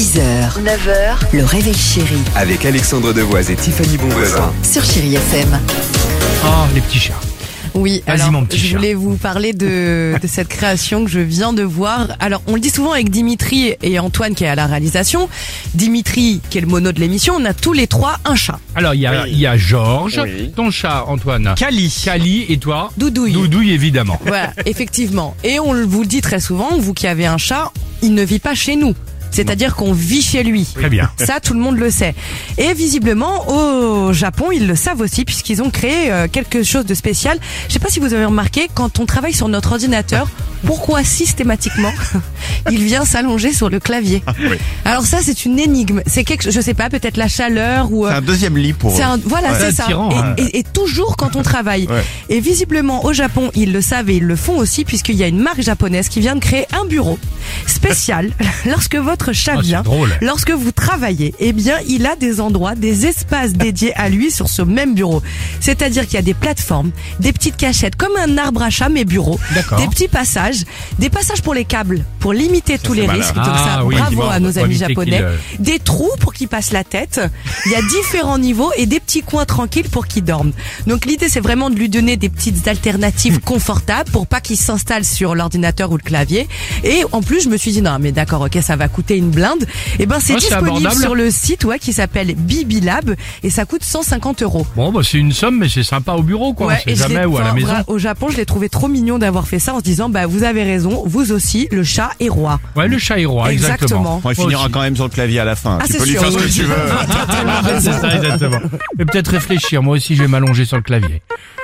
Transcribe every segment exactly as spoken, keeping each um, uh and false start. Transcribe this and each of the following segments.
six heures, neuf heures, le réveil chéri Avec Alexandre Devoise et Tiffany Bonvoisin. sur Chéri F M. Oh, les petits chats. Oui, Vas-y, alors mon petit je chat. voulais vous parler de, de cette création que je viens de voir. Alors, on le dit souvent avec Dimitri et Antoine qui est à la réalisation. Dimitri, qui est le mono de l'émission, on a tous les trois un chat. Alors, il y a, il y a Georges, Oui. ton chat, Antoine. Cali. Cali, et toi Doudouille. Doudouille, évidemment. Voilà, effectivement. Et on vous le dit très souvent, vous qui avez un chat, il ne vit pas chez nous. C'est-à-dire qu'on vit chez lui. Très bien. Ça, tout le monde le sait. Et visiblement, au Japon, ils le savent aussi puisqu'ils ont créé euh, quelque chose de spécial. Je sais pas si vous avez remarqué, quand on travaille sur notre ordinateur, pourquoi systématiquement il vient s'allonger sur le clavier. Oui. Alors ça, c'est une énigme. C'est quelque, je sais pas, peut-être la chaleur ou. euh, C'est un deuxième lit pour c'est eux. un, voilà, Ouais. c'est C'est ça. attirant, Et, hein. et- et toujours quand on travaille. Ouais. Et visiblement au Japon, ils le savent et ils le font aussi puisqu'il y a une marque japonaise qui vient de créer un bureau spécial lorsque votre chat Oh, c'est vient. drôle. Lorsque vous travaillez, eh bien, il a des endroits, des espaces dédiés à lui sur ce même bureau. C'est-à-dire qu'il y a des plateformes, des petites cachettes, comme un arbre à chat mais bureau. D'accord. Des petits passages, des passages pour les câbles, pour limiter tous les malin. risques. Donc Ah ça, oui, bravo effectivement, à nos pour amis éviter japonais. qu'il, euh, Des trous pour qu'il passe la tête. Il y a différents niveaux et des petits coins tranquilles pour qu'il dorme. Donc l'idée, c'est vraiment de lui donner des petites alternatives confortables pour pas qu'il s'installe sur l'ordinateur ou le clavier. Et en plus, je me suis dit, non, mais d'accord, ok, ça va coûter une blinde. Et ben, c'est Ouais, c'est disponible abordable. sur le site, ouais, qui s'appelle Bibilab et ça coûte cent cinquante euros. Bon, bah, c'est une somme, mais c'est sympa au bureau, quoi. Ouais, On et sait je l'ai- jamais, ou à la enfin, maison. vra- Au Japon, je l'ai trouvé trop mignon d'avoir fait ça en se disant, bah, vous avez raison, vous aussi, le chat est roi. Ouais, le chat est roi, exactement. Exactement. Bon, il Moi finira aussi. quand même sur le clavier à la fin. Ah, tu c'est peux lui sûr, faire ce que oui. tu veux. C'est ça, exactement. Et peut-être réfléchir. Moi aussi, je vais m'allonger sur le clavier.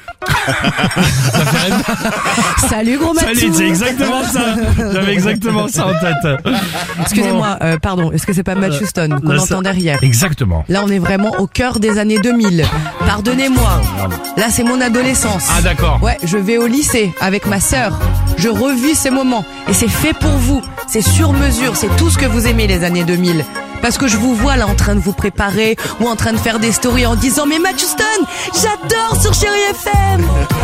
Salut, gros Matou. Salut, c'est exactement ça. J'avais exactement ça en tête. Excusez-moi, euh, pardon, est-ce que c'est pas Matt Houston qu'on là, entend ça- derrière? Exactement. Là, on est vraiment au cœur des années deux mille. Pardonnez-moi. Là, c'est mon adolescence. Ah, d'accord. Ouais, je vais au lycée avec ma sœur. Je revis ces moments. Et c'est fait pour vous. C'est sur mesure. C'est tout ce que vous aimez, les années deux mille. Parce que je vous vois là en train de vous préparer ou en train de faire des stories en disant, mais Matt Houston, j'adore sur Chéri F M.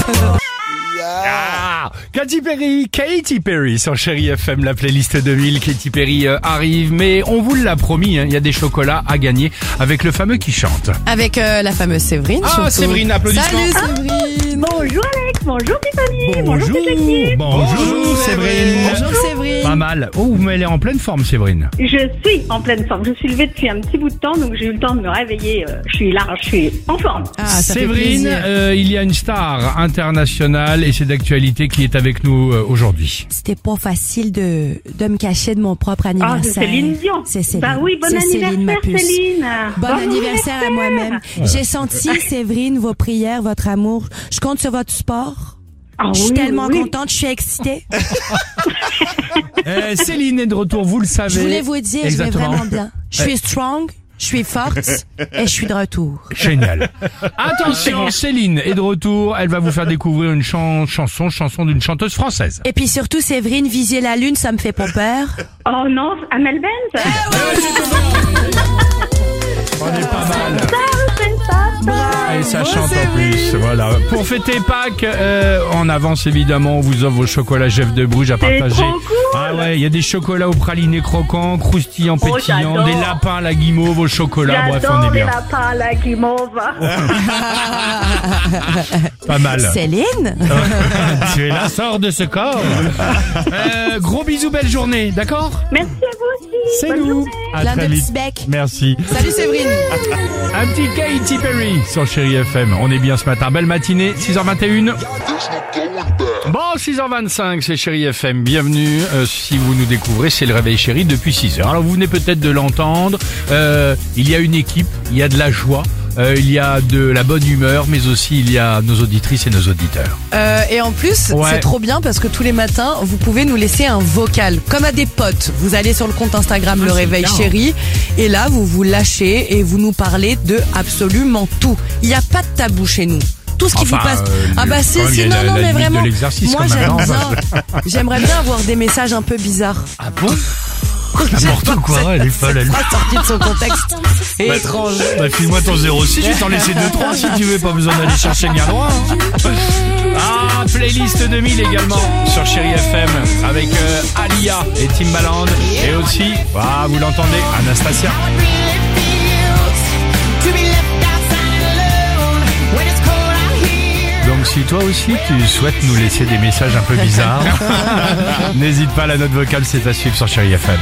Ah, Katy Perry, Katy Perry sur Chéri F M, la playlist deux mille. Katy Perry euh, arrive, mais on vous l'a promis, hein, il y a des chocolats à gagner avec le fameux qui chante. Avec euh, la fameuse Séverine. Ah, surtout. Séverine, applaudissements. Salut Séverine. Bonjour Alex, bonjour Tiffany, bonjour, Bonjour, toute l'équipe. bonjour Séverine. Bonjour Séverine. Pas mal. Oh, mais elle est en pleine forme, Séverine. Je suis en pleine forme, je suis levée depuis un petit bout de temps, donc j'ai eu le temps de me réveiller, euh, je suis là, je suis en forme. Ah, ça fait Séverine, plaisir. euh, il y a une star internationale et c'est d'actualité qui est avec nous euh, aujourd'hui. C'était pas facile de, de me cacher de mon propre Ah, anniversaire. c'est Céline Dion. C'est Céline. Bah oui, bon C'est Céline, ma anniversaire puce. Céline. Bon anniversaire à moi-même. J'ai senti, Ah. Séverine, vos prières, votre amour. Je compte sur votre sport. Ah Je suis oui, tellement oui. contente, je suis excitée. Euh, Céline est de retour, vous le savez. Je voulais vous dire, je vais Exactement. vraiment bien. Je suis strong, je suis forte et je suis de retour. Génial. Attention, Céline est de retour. Elle va vous faire découvrir une chan- chanson, chanson d'une chanteuse française. Et puis surtout, Séverine, viser la lune, ça me fait pas peur. Oh non, Amel Benz. On est pas mal. Ça, Et ça chante en plus. Voilà. Pour fêter Pâques, euh, en avance évidemment, on vous offre vos chocolats Jeff de Bruges à C'est partager. trop cool. Ah ouais, il y a des chocolats au praliné croquants, croustillants, Oh, pétillants, j'adore. des lapins à la guimauve au chocolat. Bref, on est J'adore les bien. lapins à la guimauve. Pas mal. Céline? Tu es la sort de ce corps. Euh, gros bisous, belle journée, d'accord? Merci à vous aussi. C'est Bonne nous. journée. À Plein très de vite. petits becs. Merci. Salut Séverine. Un petit Katy Perry sur Chéri F M. On est bien ce matin. Belle matinée, six heures vingt et une. Bon, six heures vingt-cinq, c'est Chéri F M. Bienvenue. Euh, si vous nous découvrez, c'est le réveil chéri depuis six heures. Alors vous venez peut-être de l'entendre. Euh, il y a une équipe, il y a de la joie. Euh, il y a de la bonne humeur, mais aussi il y a nos auditrices et nos auditeurs. Euh, et en plus, Ouais. c'est trop bien parce que tous les matins, vous pouvez nous laisser un vocal, comme à des potes. Vous allez sur le compte Instagram Ah, Le c'est Réveil bien. Chéri, et là, vous vous lâchez et vous nous parlez de absolument tout. Il n'y a pas de tabou chez nous. Tout ce qui Enfin, vous passe. euh, ah bah quand si, même, il y si, a non, la- non, la mais limite de vraiment. l'exercice, Moi, quand même, j'aime non bien, j'aimerais bien avoir des messages un peu bizarres. Ah bon? N'importe quoi, elle est folle, elle. Pas sorti de son contexte. Et étrange. Bah, file-moi ton zéro six, je vais t'en laisser deux trois si tu veux, pas besoin d'aller chercher bien loin. hein. Ah, playlist deux mille également sur Chérie F M avec euh, Alia et Timbaland et aussi, ah, vous l'entendez, Anastasia. Donc si toi aussi tu souhaites nous laisser des messages un peu bizarres, n'hésite pas, la note vocale c'est à suivre sur Chérie F M.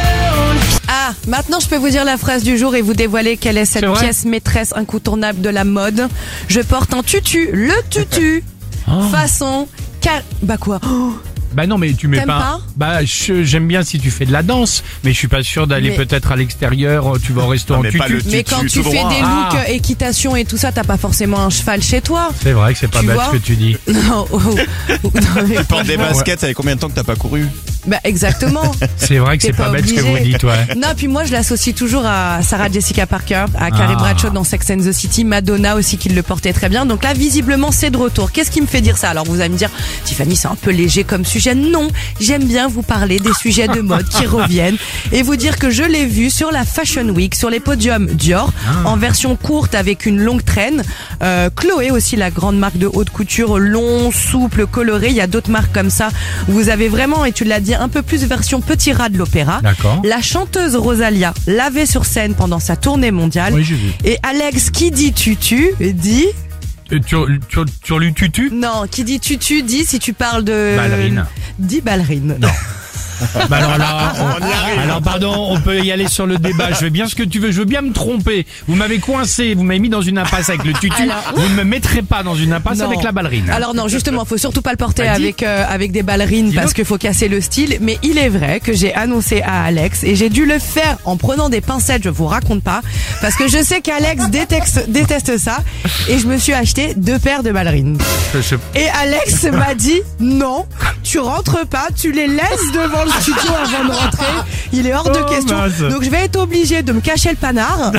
Ah, maintenant je peux vous dire la phrase du jour et vous dévoiler quelle est cette C'est vrai pièce maîtresse incontournable de la mode. Je porte un tutu, le tutu, Oh. façon... Car... Bah quoi oh. Bah non, mais tu mets T'aimes pas. pas Bah je- j'aime bien si tu fais de la danse, mais je suis pas sûr d'aller Mais- peut-être à l'extérieur. Tu vas au restaurant Non, mais pas tutu. le Mais tutu quand tu tout fais droit. des Ah. looks euh, équitation et tout ça, t'as pas forcément un cheval chez toi. C'est vrai que c'est pas Tu bête vois ce que tu dis. Non, oh, oh. Non, mais Tu portes des franchement, baskets, ça fait combien de temps que t'as pas couru? Bah exactement. C'est vrai que T'es c'est pas, pas bête ce que obligé. vous dites, ouais. Non, puis moi je l'associe toujours à Sarah Jessica Parker, à Carrie Ah. Bradshaw dans Sex and the City, Madonna aussi qui le portait très bien. Donc là visiblement c'est de retour. Qu'est-ce qui me fait dire ça? Alors vous allez me dire, Tiffany c'est un peu léger comme sujet. Non, j'aime bien vous parler des sujets de mode qui reviennent et vous dire que je l'ai vu sur la Fashion Week, sur les podiums Dior, Ah. en version courte avec une longue traîne. Euh, Chloé aussi, la grande marque de haute couture, long, souple, coloré. Il y a d'autres marques comme ça. Vous avez vraiment, et tu l'as dit, un peu plus version petit rat de l'opéra. D'accord. La chanteuse Rosalia l'avait sur scène pendant sa tournée mondiale. Oui, j'ai vu. Et Alex, qui dit tutu, dit... Euh, Tu, tu, tu lu tutu? Non, qui dit tutu, dit si tu parles de... Ballerine. Dit ballerine. Non. Bah alors là, on- alors pardon, on peut y aller sur le débat. Je veux bien ce que tu veux, je veux bien me tromper. Vous m'avez coincé, vous m'avez mis dans une impasse avec le tutu. Alors- Vous ne me mettrez pas dans une impasse Non. avec la ballerine. Alors non, justement, faut surtout pas le porter Bah, dis. avec euh, avec des ballerines Dis-le. parce qu'il faut casser le style. Mais il est vrai que j'ai annoncé à Alex et j'ai dû le faire en prenant des pincettes. Je vous raconte pas parce que je sais qu'Alex déteste déteste ça et je me suis acheté deux paires de ballerines. Je- je- Et Alex m'a dit non, tu rentres pas, tu les laisses devant le studio avant de rentrer. Il est hors de Oh, question. mince. Donc je vais être obligée de me cacher le panard.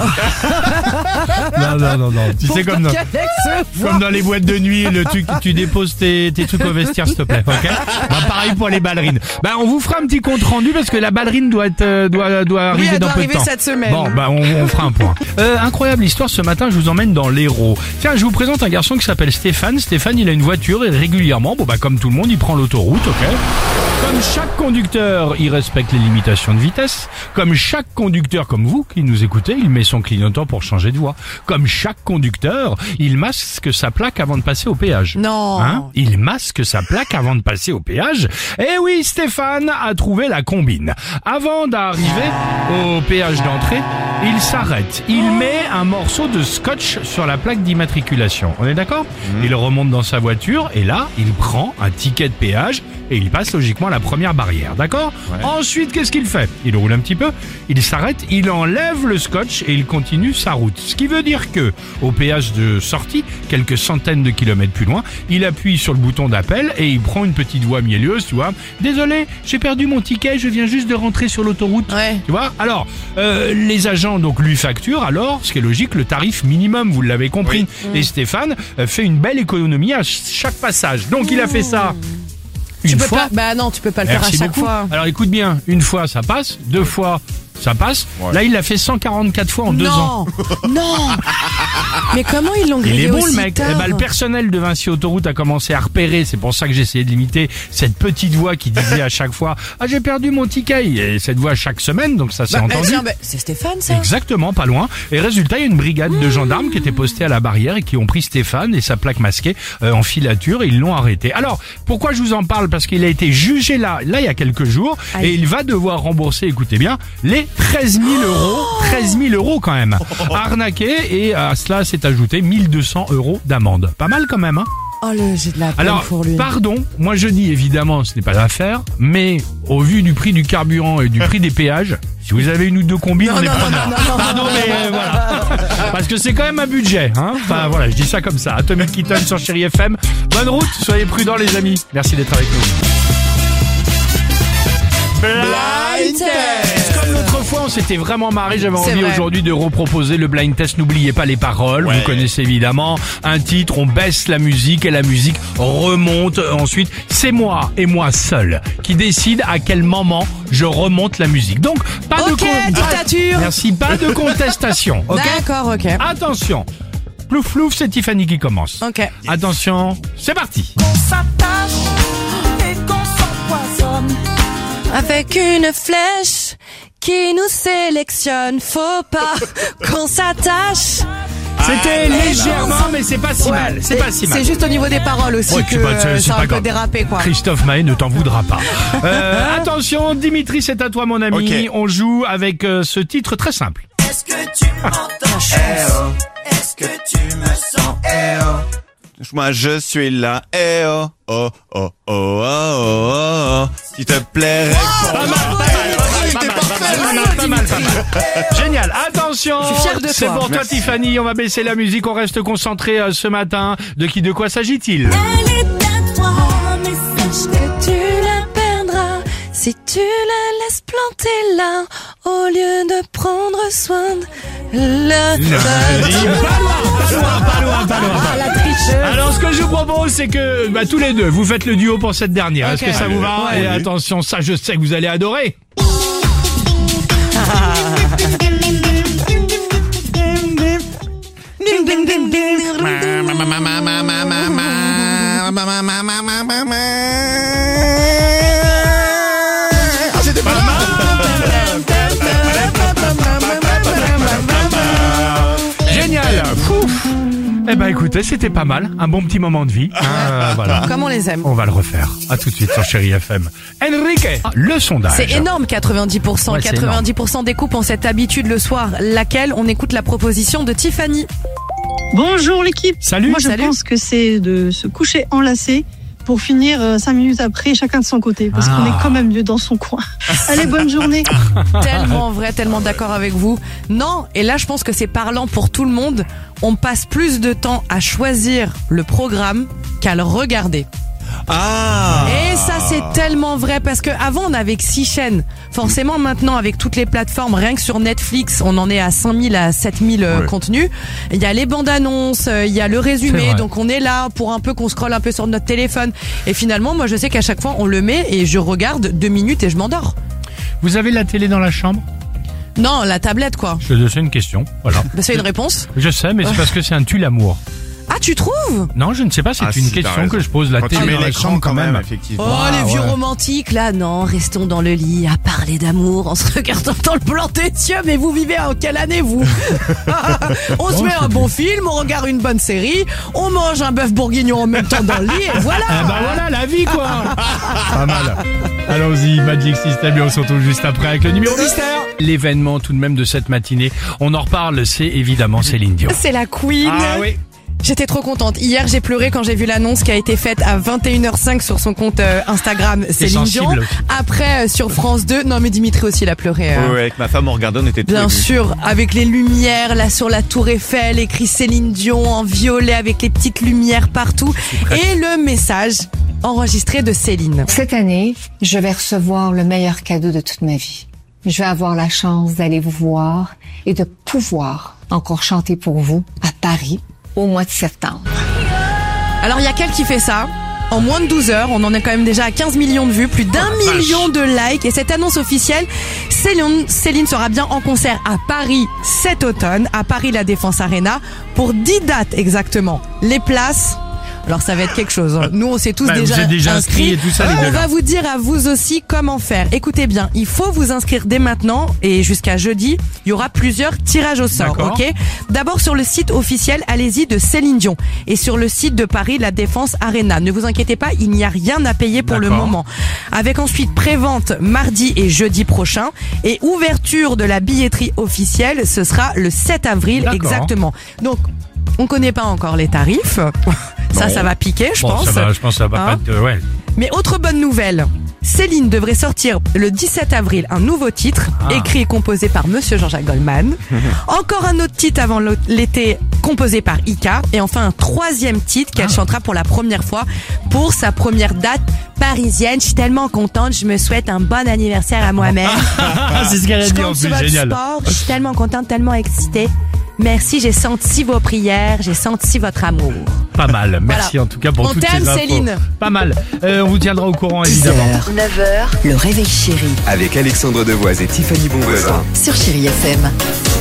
Non, non, non, non. Tu pour sais, pas comme dans, qu'Alex se voie. comme dans les boîtes de nuit, le truc, tu déposes tes, tes trucs au vestiaire, s'il te plaît, ok? Bah, pareil pour les ballerines. Bah, on vous fera un petit compte rendu parce que la ballerine doit être, euh, doit, doit arriver elle dans doit peu arriver de temps. cette semaine. Bon, bah, on, on fera un point. Euh, incroyable histoire, ce matin, je vous emmène dans l'Hérault. Tiens, je vous présente un garçon qui s'appelle Stéphane. Stéphane, il a une voiture et régulièrement, bon, bah, comme tout le monde, il prend l'autoroute, ok? Comme chaque conducteur, il respecte les limitations de vitesse. Comme chaque conducteur, comme vous qui nous écoutez, il met son clignotant pour changer de voie. Comme chaque conducteur, il masque sa plaque avant de passer au péage. Non. Hein? Il masque sa plaque avant de passer au péage. Eh oui, Stéphane a trouvé la combine. Avant d'arriver au péage d'entrée, il s'arrête. Il met un morceau de scotch sur la plaque d'immatriculation. On est d'accord? Il remonte dans sa voiture et là, il prend un ticket de péage et il passe logiquement la première barrière, d'accord? Ouais. Ensuite, qu'est-ce qu'il fait? Il roule un petit peu, il s'arrête, il enlève le scotch et il continue sa route. Ce qui veut dire que, au péage de sortie, quelques centaines de kilomètres plus loin, il appuie sur le bouton d'appel et il prend une petite voix mielleuse, tu vois. Désolé, j'ai perdu mon ticket, je viens juste de rentrer sur l'autoroute. Ouais. Tu vois? Alors, euh, les agents donc lui facturent alors, ce qui est logique, le tarif minimum, vous l'avez compris. Et Stéphane euh, fait une belle économie à ch- chaque passage. Donc il a fait ça une Tu peux fois. pas. Bah non, tu peux pas le faire à Merci chaque beaucoup. fois. Alors écoute bien, une fois ça passe, deux fois ça passe. Ouais. Là il l'a fait cent quarante-quatre fois en deux ans. Non, non. Mais comment ils l'ont Il grillé est bon le aussi mec. tard Eh ben, le personnel de Vinci Autoroute a commencé à repérer. C'est pour ça que j'ai essayé de limiter cette petite voix qui disait à chaque fois ah j'ai perdu mon ticket. Et cette voix chaque semaine, donc ça s'est Bah, entendu. tiens, bah, c'est Stéphane ça. Exactement, pas loin. Et résultat, il y a une brigade de gendarmes qui était postée à la barrière et qui ont pris Stéphane et sa plaque masquée euh, en filature et ils l'ont arrêté. Alors, pourquoi je vous en parle? Parce qu'il a été jugé là, là il y a quelques jours Aïe. et il va devoir rembourser, écoutez bien, les treize mille euros. treize mille euros quand même. Arnaqué et à cela s'est ajouté mille deux cents euros d'amende. Pas mal quand même, hein? Oh le, j'ai de la peine Alors, pour lui. pardon, moi je dis évidemment ce n'est pas l'affaire, mais au vu du prix du carburant et du prix des péages, si vous avez une ou deux combines, Non, on est non, non, preneur. non, non, non, Pardon, mais euh, voilà. Parce que c'est quand même un budget, hein. Enfin voilà, je dis ça comme ça. Atomic Kitten sur Chérie F M. Bonne route, soyez prudents les amis. Merci d'être avec nous. Blind Test. Comme l'autre fois, on s'était vraiment marré. J'avais C'est envie vrai. aujourd'hui de reproposer le blind test. N'oubliez pas les paroles. Ouais. Vous connaissez évidemment un titre. On baisse la musique et la musique remonte. Ensuite, c'est moi et moi seul qui décide à quel moment je remonte la musique. Donc, pas de Ok, con- dictature. Merci, pas de contestation. Ok. D'accord, ok. Attention. plouf plouf, c'est Tiffany qui commence. Ok. Attention, c'est parti. Qu'on s'attache et qu'on s'empoisonne. Avec une flèche qui nous sélectionne, faut pas qu'on s'attache. C'était légèrement, mais c'est pas si mal. C'est pas si mal. C'est juste au niveau des paroles aussi Ouais, que c'est pas- c'est- euh, c'est ça a pas un peu grave. dérapé, quoi. Christophe Maé ne t'en voudra pas. Euh, attention, Dimitri, c'est à toi mon ami. Ok. On joue avec euh, ce titre très simple. Est-ce que tu m'entends? Est-ce que tu me sens? Moi je suis là, eh oh, oh, oh, oh, oh, oh, oh. S'il te plaît, réponds. Pas mal, pas mal, pas mal. Génial. Attention. Je suis fier de C'est toi. pour toi, Merci. Tiffany. On va baisser la musique. On reste concentré euh, ce matin. De qui, de quoi s'agit-il? Elle est à toi, mais sache que Tu la perdras si tu la laisses planter là, au lieu de prendre soin de la... Pas loin, pas loin, pas loin. Ah, la tricheuse. Alors, ce que je vous propose, c'est que bah, tous les deux, vous faites le duo pour cette dernière. Est-ce Ok. que ça vous va? Ouais. Et attention, ça, je sais que vous allez adorer. Ah, c'était pas mal. Génial. Fouf. Eh ben, écoutez, c'était pas mal. Un bon petit moment de vie. Euh, voilà. Comme on les aime. On va le refaire. À tout de suite sur Chérie F M. Enrique, le sondage. C'est énorme, quatre-vingt-dix pour cent. Ouais, c'est quatre-vingt-dix pour cent des couples ont cette habitude le soir, laquelle on écoute la proposition de Tiffany. Bonjour l'équipe. Salut. Moi je Salut. pense que c'est de se coucher enlacé pour finir euh, cinq minutes après chacun de son côté parce Ah. qu'on est quand même mieux dans son coin. Allez, bonne journée. Tellement vrai, tellement d'accord avec vous. Non, et là je pense que c'est parlant pour tout le monde. On passe plus de temps à choisir le programme qu'à le regarder. Ah. Et ça c'est tellement vrai parce que avant on avait que six chaînes. Forcément maintenant avec toutes les plateformes, rien que sur Netflix, on en est à cinq mille à sept mille euh, Ouais. contenus. Il y a les bandes annonces, euh, il y a le C'est résumé, vrai. donc on est là pour un peu qu'on scrolle un peu sur notre téléphone. Et finalement moi je sais qu'à chaque fois on le met et je regarde deux minutes et je m'endors. Vous avez la télé dans la chambre? Non, la tablette quoi. Je te fais une question. Voilà. Bah, c'est une réponse. Je sais, mais c'est parce que c'est un tue-l'amour. Ah tu trouves? Non, je ne sais pas, c'est Ah, une si, t'as question raison. que je pose. La Quand télé tu mets dans la l'écran chambre quand même, effectivement. Oh, Ah, les vieux ouais. romantiques, là, non, restons dans le lit à parler d'amour en se regardant dans le blanc des yeux. Mais vous vivez en quelle année, vous? On se Bon, met c'est un bien. bon film, on regarde une bonne série, on mange un bœuf bourguignon en même temps dans le lit, et voilà. Eh ben voilà, la vie quoi. Pas mal. Allons-y, Magic System, et on se retrouve juste après avec le numéro mystère. L'événement tout de même de cette matinée, on en reparle, c'est évidemment Céline Dion. C'est la Queen. Ah oui. J'étais trop contente. Hier, j'ai pleuré quand j'ai vu l'annonce qui a été faite à vingt et une heures cinq sur son compte euh, Instagram, Céline Dion. sensible. Après, euh, sur France deux, non mais Dimitri aussi, il a pleuré. euh. Ouais, avec ma femme, on regardait, on était tous Bien émus. sûr, avec les lumières là sur la tour Eiffel, écrit Céline Dion en violet avec les petites lumières partout et le message enregistré de Céline. Cette année, je vais recevoir le meilleur cadeau de toute ma vie. Je vais avoir la chance d'aller vous voir et de pouvoir encore chanter pour vous à Paris au mois de septembre. Alors il y a quel qui fait ça? En moins de douze heures, on en est quand même déjà à quinze millions de vues, plus d'un million de likes. Et cette annonce officielle, Céline, Céline sera bien en concert à Paris cet automne, à Paris La Défense Arena, pour dix dates exactement. Les places... Alors ça va être quelque chose. hein. Nous on s'est tous Bah, vous déjà, êtes déjà inscrits et tout ça, les On deux, là. va vous dire à vous aussi comment faire. Écoutez bien, il faut vous inscrire dès maintenant et jusqu'à jeudi, il y aura plusieurs tirages au sort. D'accord. Ok. D'abord sur le site officiel, allez-y, de Céline Dion et sur le site de Paris La Défense Arena. Ne vous inquiétez pas, il n'y a rien à payer pour le D'accord. moment. Avec ensuite prévente mardi et jeudi prochain et ouverture de la billetterie officielle, ce sera le sept avril D'accord. exactement. Donc on connaît pas encore les tarifs. Ça, Non. ça va piquer, je Bon, pense. ça va, je pense que ça va Hein pas être... Ouais. Mais autre bonne nouvelle, Céline devrait sortir le dix-sept avril un nouveau titre, Ah. écrit et composé par Monsieur Jean-Jacques Goldman. Encore un autre titre avant l'autre- l'été, composé par Ika. Et enfin un troisième titre qu'elle Ah. chantera pour la première fois pour sa première date parisienne. Je suis tellement contente, je me souhaite un bon anniversaire à moi-même. Ah, c'est ce qu'elle a Je dit en compte sur plus, votre génial. sport, je suis tellement contente, tellement excitée. Merci, j'ai senti vos prières, j'ai senti votre amour. Pas mal. Merci en tout cas pour On toutes t'aime, ces infos. Céline. Pas mal. Euh, on vous tiendra au courant dix évidemment. heures, neuf heures, le réveil chéri Avec Alexandre Devoise et Tiffany Bonvoisin. sur Chérie F M.